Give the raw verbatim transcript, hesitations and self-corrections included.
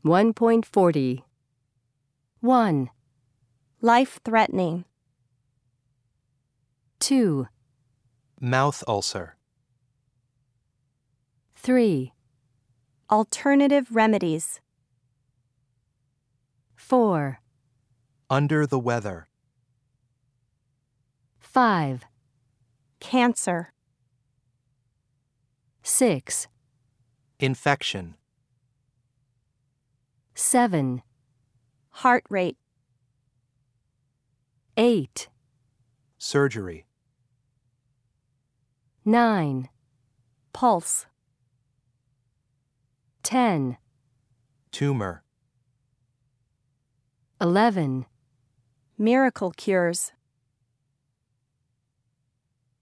one point four zero. one. Life-threatening. two. Mouth ulcer. three. Alternative remedies. four. Under the weather. five. Cancer. six. Infection. seven. Heart rate. eight. Surgery. nine. Pulse. ten. Tumor. eleven. Miracle cures.